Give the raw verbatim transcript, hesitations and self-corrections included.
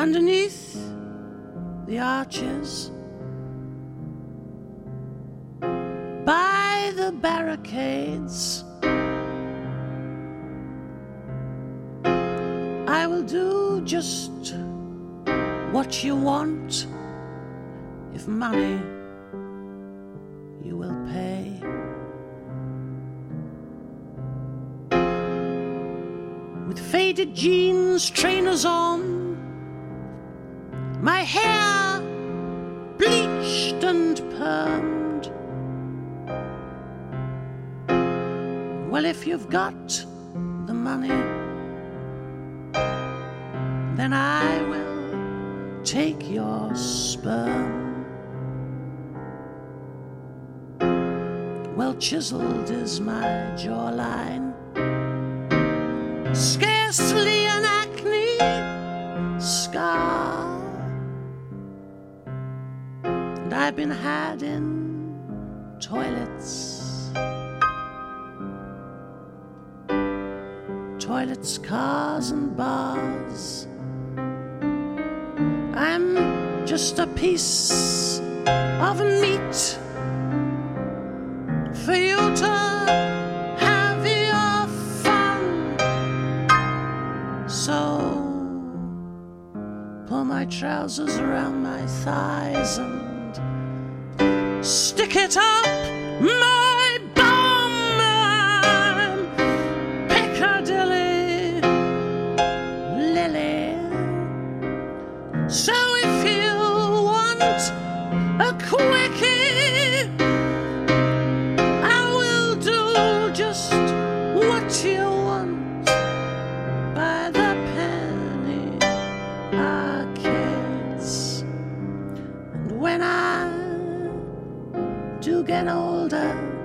underneath the arches, by the barricades, I will do just what you want, if money you will pay. With faded jeans, trainers on, my hair bleached and permed. Well, if you've got the money, then I will take your sperm. Well chiseled is my jawline, scarcely an acne scar, and I've been had in toilets, toilets, cars and bars. I'm just a piece of meat for you to have your fun. So pull my trousers around my thighs and stick it up my bum. I'm Piccadilly Lily. So if you want a quickie, I will do just what you want by the penny arcades. And when I do get older,